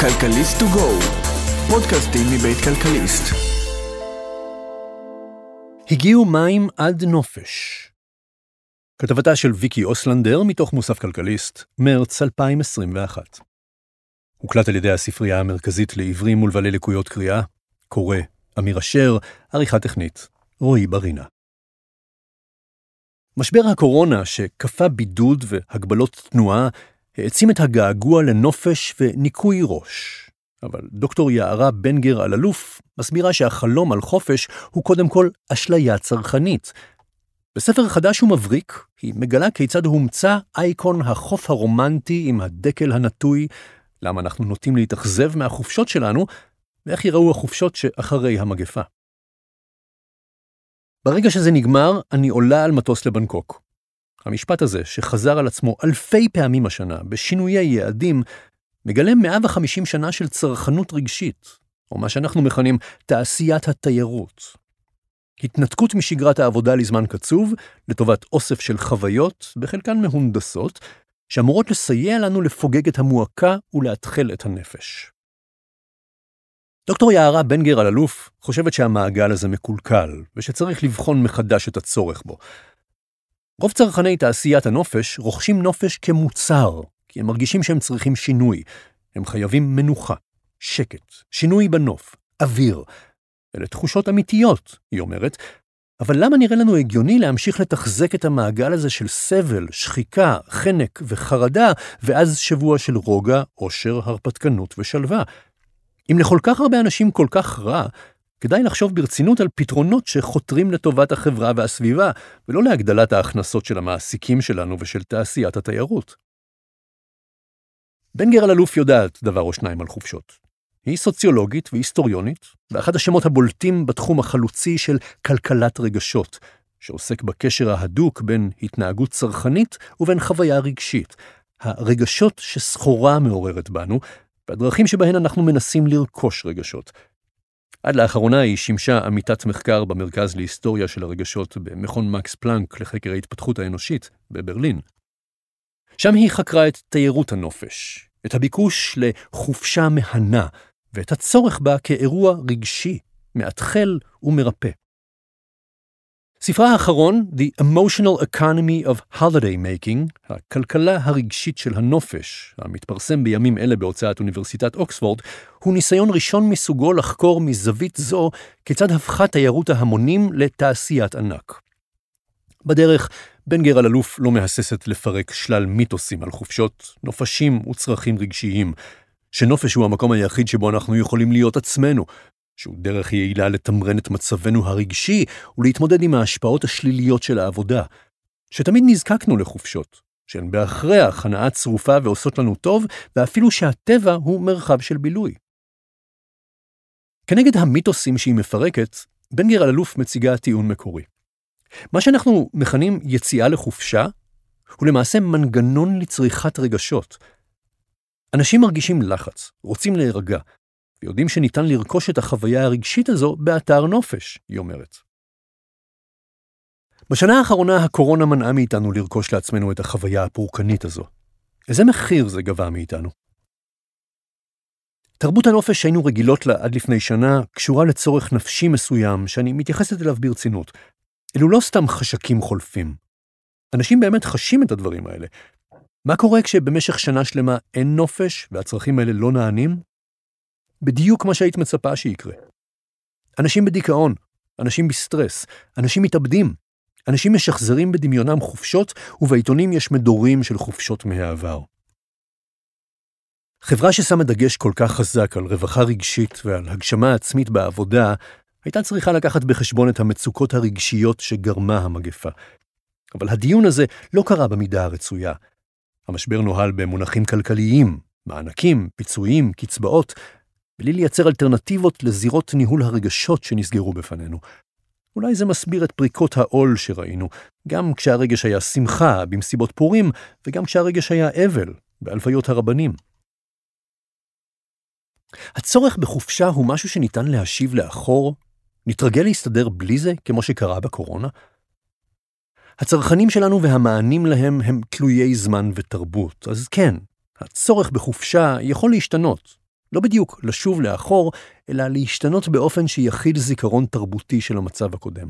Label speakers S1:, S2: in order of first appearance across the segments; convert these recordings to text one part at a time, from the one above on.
S1: כלכליסט טו גו, פודקאסטים מבית כלכליסט.
S2: הגיעו מים עד נופש. כתבתה של ויקי אוסלנדר מתוך מוסף כלכליסט, מרץ 2021. הוקלט על ידי הספרייה המרכזית לעברים ולבעלי לקויות קריאה, קורא אמיר אשר, עריכה טכנית, רועי ברינה. משבר הקורונה שכפה בידוד והגבלות תנועה העצים את הגעגוע לנופש וניקוי ראש. אבל דוקטור יערה בנגר אללוף מסבירה שהחלום על חופש הוא קודם כל אשליה צרכנית. בספר חדש ומבריק היא מגלה כיצד הומצא אייקון החוף הרומנטי עם הדקל הנטוי, למה אנחנו נוטים להתאכזב מהחופשות שלנו, ואיך יראו החופשות שאחרי המגפה. ברגע שזה נגמר, אני עולה על מטוס לבנקוק. המשפט הזה, שחזר על עצמו אלפי פעמים השנה, בשינויי יעדים, מגלם 150 שנה של צרכנות רגשית, או מה שאנחנו מכנים תעשיית התיירות. התנתקות משגרת העבודה לזמן קצוב, לטובת אוסף של חוויות, בחלקן מהונדסות, שאמורות לסייע לנו לפוגג את המועקה ולהתחל את הנפש. דוקטור יערה בנגר אללוף חושבת שהמעגל הזה מקולקל, ושצריך לבחון מחדש את הצורך בו. רוב צרכני תעשיית הנופש רוכשים נופש כמוצר, כי הם מרגישים שהם צריכים שינוי. הם חייבים מנוחה, שקט, שינוי בנוף, אוויר. אלה תחושות אמיתיות, היא אומרת, אבל למה נראה לנו הגיוני להמשיך לתחזק את המעגל הזה של סבל, שחיקה, חנק וחרדה, ואז שבוע של רוגע, עושר, הרפתקנות ושלווה? אם לכל כך הרבה אנשים כל כך רע, כדאי לחשוב ברצינות על פתרונות שחותרים לטובת החברה והסביבה, ולא להגדלת ההכנסות של המעסיקים שלנו ושל תעשיית התיירות. בנגר אללוף יודעת דבר או שניים על חופשות. היא סוציולוגית והיסטוריונית, ואחד השמות הבולטים בתחום החלוצי של כלכלת רגשות, שעוסק בקשר ההדוק בין התנהגות צרכנית ובין חוויה רגשית, הרגשות שסחורה מעוררת בנו, והדרכים שבהן אנחנו מנסים לרכוש רגשות. עד לאחרונה היא שימשה עמיתת מחקר במרכז להיסטוריה של הרגשות במכון מקס פלנק לחקר ההתפתחות האנושית בברלין. שם היא חקרה את תיירות הנופש, את הביקוש לחופשה מהנה, ואת הצורך בה כאירוע רגשי, מאתחל ומרפא. ספרה האחרון, The Emotional Economy of Holiday Making, הכלכלה הרגשית של הנופש, המתפרסם בימים אלה בהוצאת אוניברסיטת אוקספורד, הוא ניסיון ראשון מסוגו לחקור מזווית זו כיצד הפכה תיירות ההמונים לתעשיית ענק. בדרך, בנגר אללוף לא מהססת לפרק שלל מיתוסים על חופשות, נופשים וצרכים רגשיים, שנופש הוא המקום היחיד שבו אנחנו יכולים להיות עצמנו, שהוא דרך יעילה לתמרן את מצבנו הרגשי ולהתמודד עם ההשפעות השליליות של העבודה, שתמיד נזקקנו לחופשות, שהן בהכרח הנאה צרופה ועושות לנו טוב, ואפילו שהטבע הוא מרחב של בילוי. כנגד המיתוסים שהיא מפרקת, בנגר אללוף מציגה טיעון מקורי. מה שאנחנו מכנים יציאה לחופשה, הוא למעשה מנגנון לצריכת רגשות. אנשים מרגישים לחץ, רוצים להירגע, ויודעים שניתן לרכוש את החוויה הרגשית הזו באתר נופש, היא אומרת. בשנה האחרונה הקורונה מנעה מאיתנו לרכוש לעצמנו את החוויה הפורקנית הזו. איזה מחיר זה גבה מאיתנו? תרבות הנופש שהיינו רגילות לה עד לפני שנה קשורה לצורך נפשי מסוים שאני מתייחסת אליו ברצינות. אלו לא סתם חשקים חולפים. אנשים באמת חשים את הדברים האלה. מה קורה כשבמשך שנה שלמה אין נופש והצרכים האלה לא נענים? בדיוק מה שהיית מצפה שיקרה. אנשים בדיכאון, אנשים בסטרס, אנשים מתאבדים, אנשים משחזרים בדמיונם חופשות, ובעיתונים יש מדורים של חופשות מהעבר. חברה ששמה דגש כל כך חזק על רווחה רגשית ועל הגשמה עצמית בעבודה, הייתה צריכה לקחת בחשבון את המצוקות הרגשיות שגרמה המגפה. אבל הדיון הזה לא קרה במידה הרצויה. המשבר נוהל במונחים כלכליים, מענקים, פיצויים, קצבאות, בלי לייצר אלטרנטיבות לזירות ניהול הרגשות שנסגרו בפנינו. אולי זה מסביר את פריקות העול שראינו, גם כשהרגש היה שמחה במסיבות פורים, וגם כשהרגש היה אבל בהלוויות הרבנים. הצורך בחופשה הוא משהו שניתן להשיב לאחור, נתרגל להסתדר בלי זה כמו שקרה בקורונה. הצרכנים שלנו והמענים להם הם תלויי זמן ותרבות, אז כן, הצורך בחופשה יכול להשתנות, לא בדיוק לשוב לאחור, אלא להשתנות באופן שיחיד זיכרון תרבותי של המצב הקודם.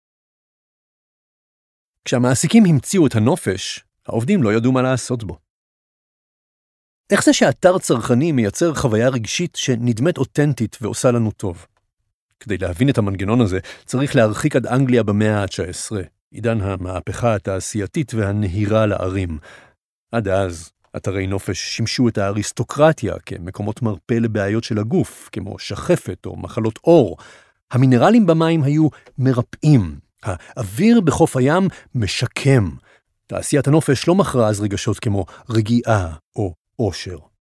S2: כשהמעסיקים המציאו את הנופש, העובדים לא ידעו מה לעשות בו. איך זה שאתר צרכני מייצר חוויה רגשית שנדמת אותנטית ועושה לנו טוב? כדי להבין את המנגנון הזה, צריך להרחיק עד אנגליה במאה ה-19, עידן המהפכה התעשייתית והנהירה לערים. עד אז, אתרי נופש שימשו את האריסטוקרטיה כמקומות מרפא לבעיות של הגוף, כמו שחפת או מחלות עור. המינרלים במים היו מרפאים. האוויר בחוף הים משקם. תעשיית הנופש לא מכרה אז רגשות כמו רגיעה או אושר.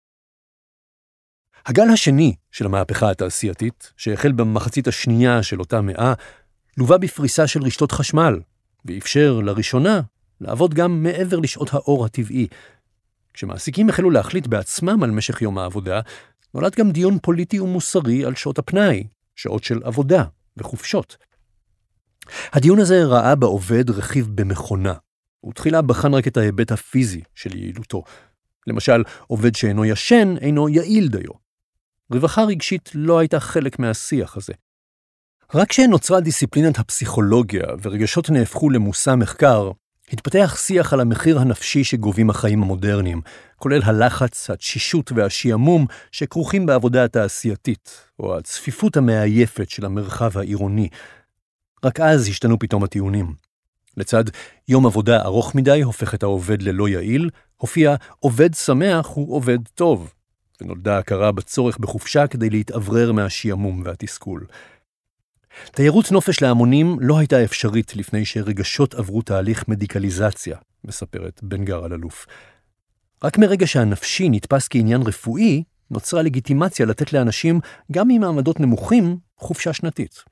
S2: הגל השני של המהפכה התעשייתית, שהחל במחצית השנייה של אותה מאה, לווה בפריסה של רשתות חשמל, ואפשר לראשונה לעבוד גם מעבר לשעות האור הטבעי. כשמעסיקים החלו להחליט בעצמם על משך יום העבודה, נולד גם דיון פוליטי ומוסרי על שעות הפנאי, שעות של עבודה וחופשות. הדיון הזה ראה בעובד רכיב במכונה. הוא תחילה בחן רק את ההיבט הפיזי של יעילותו. למשל, עובד שאינו ישן אינו יעיל דיו. רווחה רגשית לא הייתה חלק מהשיח הזה. רק כשנוצרה דיסציפלינת הפסיכולוגיה ורגשות נהפכו למושא מחקר, התפתח שיח על המחיר הנפשי שגובים החיים המודרניים, כולל הלחץ, התשישות והשיעמום שכרוכים בעבודה התעשייתית, או הצפיפות המעייפת של המרחב העירוני. רק אז השתנו פתאום הטיעונים. לצד יום עבודה ארוך מדי הופך את העובד ללא יעיל, הופיע עובד שמח הוא עובד טוב, ונולדה הכרה בצורך בחופשה כדי להתאוורר מהשיעמום והתסכול. תיירות נופש להמונים לא הייתה אפשרית לפני שרגשות עברו תהליך מדיקליזציה, מספרת בן-גר אלאלוף. רק מרגע שהנפשי נתפס כעניין רפואי, נוצרה לגיטימציה לתת לאנשים, גם ממעמדות נמוכים, חופשה שנתית.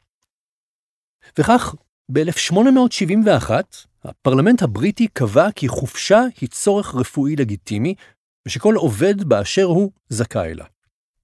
S2: וכך, ב-1871, הפרלמנט הבריטי קבע כי חופשה היא צורך רפואי לגיטימי, ושכל עובד באשר הוא זכאי לה.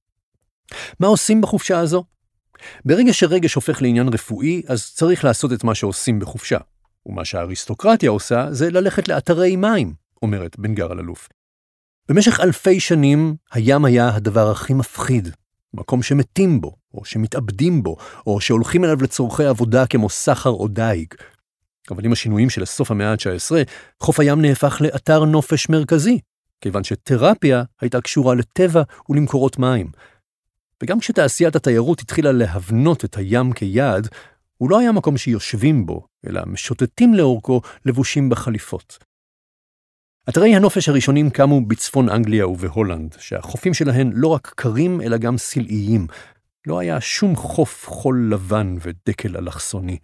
S2: מה עושים בחופשה הזו? ברגע שרגש הופך לעניין רפואי, אז צריך לעשות את מה שעושים בחופשה. ומה שהאריסטוקרטיה עושה זה ללכת לאתרי מים, אומרת בן-גר אלאלוף. במשך אלפי שנים, הים היה הדבר הכי מפחיד. מקום שמתים בו, או שמתאבדים בו, או שהולכים אליו לצורכי עבודה כמו סחר או דייג. אבל עם השינויים של סוף המאה ה-19, חוף הים נהפך לאתר נופש מרכזי, כיוון שתרפיה הייתה קשורה לטבע ולמקורות מים. וגם כשתעשיית התיירות התחילה להבנות את הים כיעד, הוא לא היה מקום שיושבים בו, אלא משוטטים לאורכו לבושים בחליפות. אתרי הנופש הראשונים קמו בצפון אנגליה ובהולנד, שהחופים שלהן לא רק קרים אלא גם סלעיים. לא היה שום חוף חול לבן ודקל אלכסוני.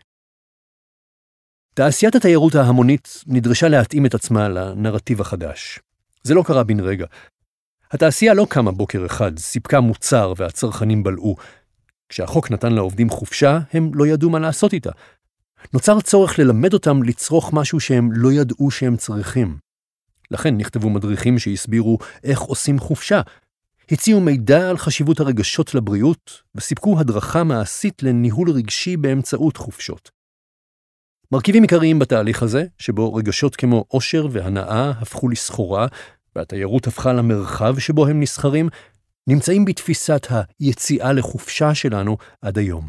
S2: תעשיית התיירות ההמונית נדרשה להתאים את עצמה לנרטיב החדש. זה לא קרה בן רגע. התעשייה לא קמה בוקר אחד, סיפקה מוצר והצרכנים בלעו. כשהחוק נתן לעובדים חופשה, הם לא ידעו מה לעשות איתה. נוצר צורך ללמד אותם לצרוך משהו שהם לא ידעו שהם צריכים. לכן נכתבו מדריכים שהסבירו איך עושים חופשה. הציעו מידע על חשיבות הרגשות לבריאות, וסיפקו הדרכה מעשית לניהול רגשי באמצעות חופשות. מרכיבים עיקריים בתהליך הזה, שבו רגשות כמו אושר והנאה הפכו לסחורה, והתיירות הפכה למרחב שבו הם נסחרים, נמצאים בתפיסת היציאה לחופשה שלנו עד היום.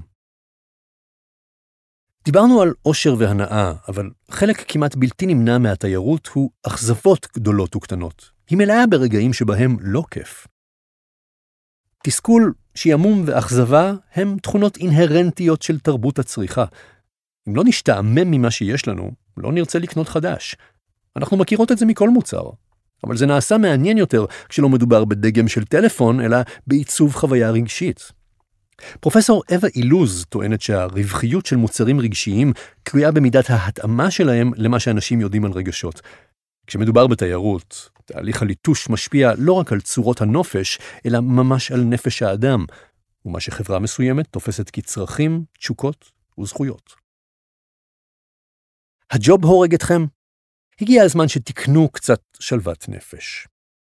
S2: דיברנו על אושר והנאה, אבל חלק כמעט בלתי נמנע מהתיירות הוא אכזבות גדולות וקטנות. היא מלאה ברגעים שבהם לא כיף. תסכול, שיעמום ואכזבה הם תכונות אינהרנטיות של תרבות הצריכה. אם לא נשתעמם ממה שיש לנו, לא נרצה לקנות חדש. אנחנו מכירות את זה מכל מוצר. אבל זה נעשה מעניין יותר כשלא מדובר בדגם של טלפון, אלא בעיצוב חוויה רגשית. פרופסור אווה אילוז טוענת שהרווחיות של מוצרים רגשיים תלויה במידת ההתאמה שלהם למה שאנשים יודעים על רגשות. כשמדובר בתיירות, תהליך הליטוש משפיע לא רק על צורות הנופש, אלא ממש על נפש האדם, ומה שחברה מסוימת תופסת כצרכים, תשוקות וזכויות. הג'וב הורג אתכם? הגיע הזמן שתקנו קצת שלוות נפש.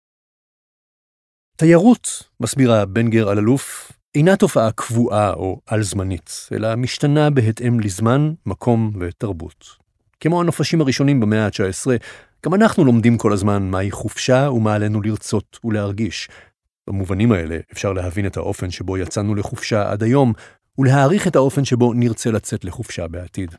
S2: תיירות, מסבירה בן-גר אלאלוף, אינה תופעה קבועה או על-זמנית, אלא משתנה בהתאם לזמן, מקום ותרבות. כמו הנופשים הראשונים במאה ה-19, גם אנחנו לומדים כל הזמן מהי חופשה ומה עלינו לרצות ולהרגיש. במובנים האלה אפשר להבין את האופן שבו יצאנו לחופשה עד היום, ולהעריך את האופן שבו נרצה לצאת לחופשה בעתיד.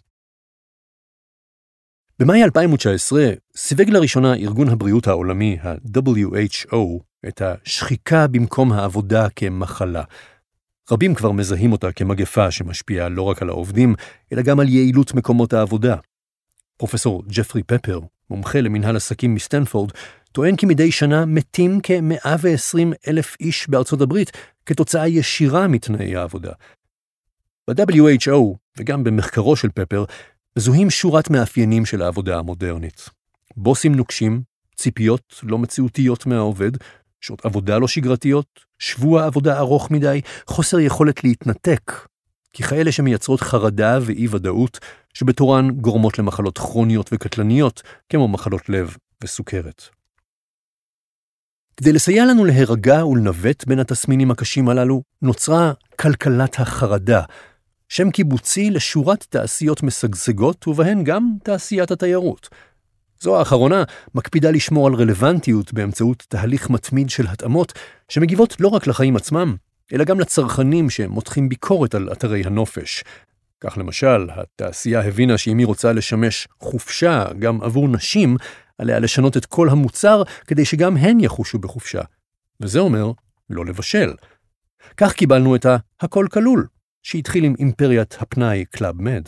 S2: במאי 2019 סיווג לראשונה ארגון הבריאות העולמי, ה-WHO, את השחיקה במקום העבודה כמחלה. רבים כבר מזהים אותה כמגפה שמשפיעה לא רק על העובדים, אלא גם על יעילות מקומות העבודה. פרופסור ג'פרי פפר, מומחה למנהל עסקים מסטנפורד, טוען כי מדי שנה מתים כ-120,000 איש בארצות הברית כתוצאה ישירה מתנאי העבודה. ב-WHO וגם במחקרו של פפר מזוהים שורת מאפיינים של העבודה המודרנית. בוסים נוקשים, ציפיות לא מציאותיות מהעובד, שעות עבודה לא שגרתיות, שבוע עבודה ארוך מדי, חוסר יכולת להתנתק, ככאלה שמייצרות חרדה ואי-ודאות, שבתורן גורמות למחלות כרוניות וקטלניות, כמו מחלות לב וסוכרת. כדי לסייע לנו להירגע ולנווט בין התסמינים הקשים הללו, נוצרה כלכלת החרדה, שם קיבוצי לשורת תעשיות משגשגות, ובהן גם תעשיית התיירות. זו האחרונה מקפידה לשמור על רלוונטיות באמצעות תהליך מתמיד של התאמות, שמגיבות לא רק לחיים עצמם, אלא גם לצרכנים שמותחים ביקורת על אתרי הנופש. כך למשל, התעשייה הבינה שאם היא רוצה לשמש חופשה גם עבור נשים, עליה לשנות את כל המוצר כדי שגם הן יחושו בחופשה. וזה אומר לא לבשל. כך קיבלנו את הכל כלול, שהתחיל עם אימפריית הפנאי קלאב מד.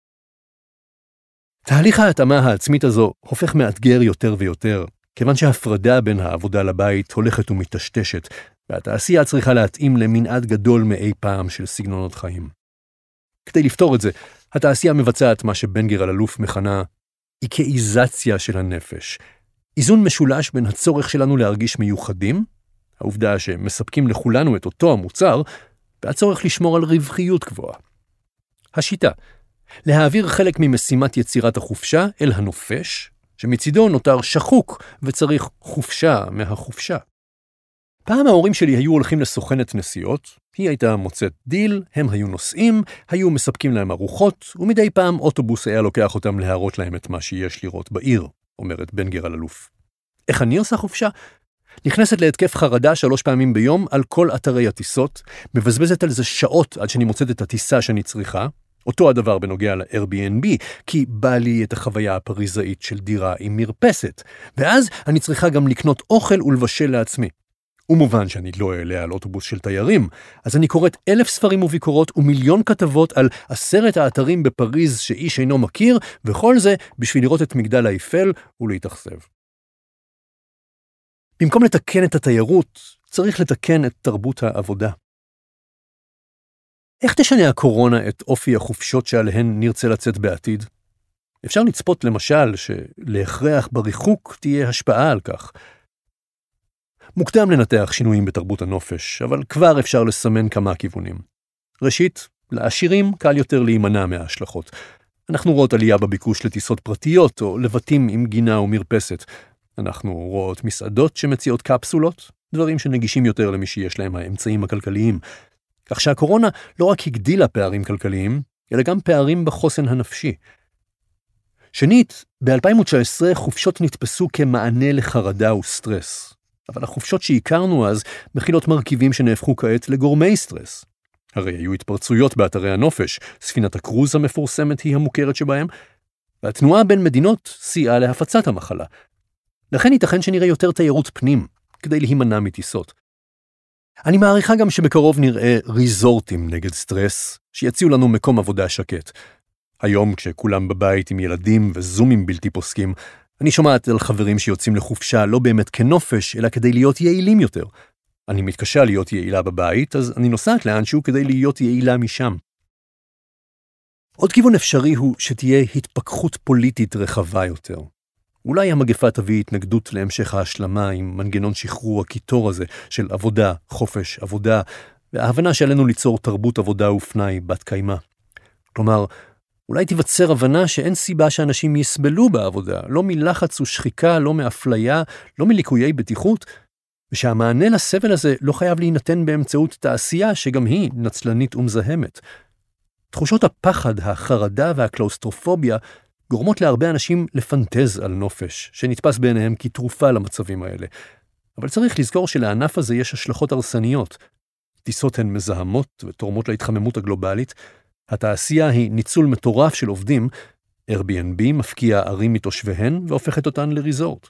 S2: תהליך ההתאמה העצמית הזו הופך מאתגר יותר ויותר, כיוון שההפרדה בין העבודה לבית הולכת ומטשטשת, והתעשייה צריכה להתאים למנעד גדול מאי פעם של סגנונות חיים. כדי לפתור את זה, התעשייה מבצעת מה שבנגר אלאלוף מכנה איקאיזציה של הנפש. איזון משולש בין הצורך שלנו להרגיש מיוחדים, העובדה שמספקים לכולנו את אותו המוצר, והצורך לשמור על רווחיות גבוהה. השיטה, להעביר חלק ממשימת יצירת החופשה אל הנופש, שמצידו נותר שחוק וצריך חופשה מהחופשה. פעם ההורים שלי היו הולכים לסוכנת נסיעות, היא הייתה מוצאת דיל, הם היו נוסעים, היו מספקים להם ארוחות, ומדי פעם אוטובוס היה לוקח אותם להראות להם את מה שיש לראות בעיר, אומרת בנגר אלאלוף. איך אני עושה חופשה? נכנסת להתקף חרדה 3 פעמים ביום על כל אתרי הטיסות, מבזבזת על זה שעות עד שאני מוצאת את הטיסה שאני צריכה, אותו הדבר בנוגע ל-Airbnb, כי בא לי את החוויה הפריזאית של דירה עם מרפסת, ואז אני צריכה גם לקנות אוכל ולבשל לעצמי. ומובן שאני לא אעלה על אוטובוס של תיירים, אז אני קוראת 1,000 ספרים וביקורות ומיליון כתבות על 10 האתרים בפריז שאיש אינו מכיר, וכל זה בשביל לראות את מגדל האיפל ולהתאכזב. במקום לתקן את התיירות, צריך לתקן את תרבות העבודה. איך תשנה הקורונה את אופי החופשות שעליהן נרצה לצאת בעתיד? אפשר לצפות למשל שלהכרח בריחוק תהיה השפעה על כך. מוקדם לנתח שינויים בתרבות הנופש, אבל כבר אפשר לסמן כמה כיוונים. ראשית, לעשירים קל יותר להימנע מההשלכות. אנחנו רואות עלייה בביקוש לטיסות פרטיות או לבתים עם גינה ומרפסת. אנחנו רואות מסעדות שמציעות קפסולות, דברים שנגישים יותר למי שיש להם האמצעים הכלכליים. כך שהקורונה לא רק הגדילה פערים כלכליים, אלא גם פערים בחוסן הנפשי. שנית, ב-2019 חופשות נתפסו כמענה לחרדה וסטרס. אבל החופשות שהכרנו אז מכילות מרכיבים שנהפכו כעת לגורמי סטרס. הרי היו התפרצויות באתרי הנופש, ספינת הקרוז המפורסמת היא המוכרת שבהם, והתנועה בין מדינות סייעה להפצת המחלה. לכן ייתכן שנראה יותר תיירות פנים, כדי להימנע מטיסות. אני מעריכה גם שבקרוב נראה ריזורטים נגד סטרס, שיציעו לנו מקום עבודה שקט. היום כשכולם בבית עם ילדים וזומים בלתי פוסקים, אני שומעת על חברים שיוצאים לחופשה לא באמת כנופש, אלא כדי להיות יעילים יותר. אני מתקשה להיות יעילה בבית, אז אני נוסעת לאנשהו כדי להיות יעילה משם. עוד כיוון אפשרי הוא שתהיה התפכחות פוליטית רחבה יותר. אולי המגפה תביא התנגדות להמשך ההשלמה עם מנגנון שחרור הקיטור הזה של עבודה, חופש, עבודה, וההבנה שעלינו ליצור תרבות עבודה ופנאי בת קיימה. כלומר, אולי תיווצר הבנה שאין סיבה שאנשים יסבלו בעבודה, לא מלחץ ושחיקה, לא מאפליה, לא מליקויי בטיחות, ושהמענה לסבל הזה לא חייב להינתן באמצעות תעשייה שגם היא נצלנית ומזהמת. תחושות הפחד, החרדה והקלאוסטרופוביה גורמות להרבה אנשים לפנטז על נופש, שנתפס בעיניהם כתרופה למצבים האלה. אבל צריך לזכור שלענף הזה יש השלכות הרסניות. טיסות הן מזהמות ותורמות להתחממות הגלובלית, התעשייה היא ניצול מטורף של עובדים, Airbnb מפקיע ערים מתושביהן והופכת אותן לריזורט.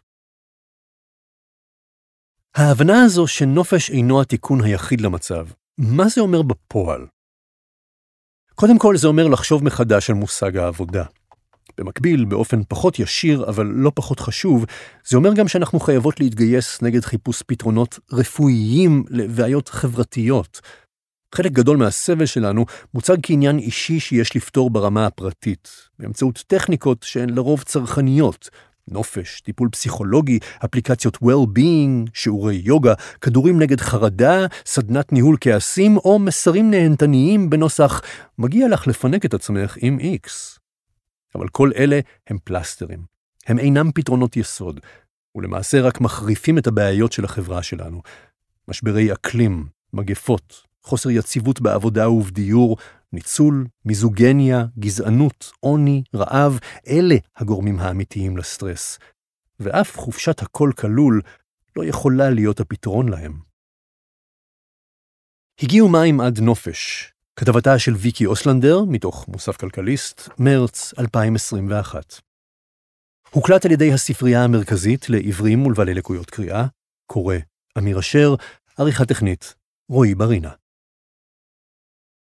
S2: ההבנה הזו שנופש אינו התיקון היחיד למצב, מה זה אומר בפועל? קודם כל זה אומר לחשוב מחדש על מושג העבודה. במקביל, באופן פחות ישיר אבל לא פחות חשוב, זה אומר גם שאנחנו חייבות להתגייס נגד חיפוש פתרונות רפואיים לבעיות חברתיות. חלק גדול מהסבל שלנו מוצג כעניין אישי שיש לפתור ברמה הפרטית, באמצעות טכניקות שהן לרוב צרכניות, נופש, טיפול פסיכולוגי, אפליקציות well-being, שיעורי יוגה, כדורים נגד חרדה, סדנת ניהול כעסים, או מסרים נהנתניים בנוסח, מגיע לך לפנק את עצמך עם X. אבל כל אלה הם פלסטרים. הם אינם פתרונות יסוד, ולמעשה רק מחריפים את הבעיות של החברה שלנו. משברי אקלים, מגפות, חוסר יציבות בעבודה ובדיור, ניצול, מיזוגניה, גזענות, עוני, רעב, אלה הגורמים האמיתיים לסטרס. ואף חופשת הכל כלול לא יכולה להיות הפתרון להם. הגיעו מים עד נופש. כתבתה של ויקי אוסלנדר, מתוך מוסף כלכליסט, מרץ 2021. הוקלט על ידי הספרייה המרכזית לעברים ולבעלי לקויות קריאה, קורא אמיר אשר, עריכה טכנית, רועי ברינה.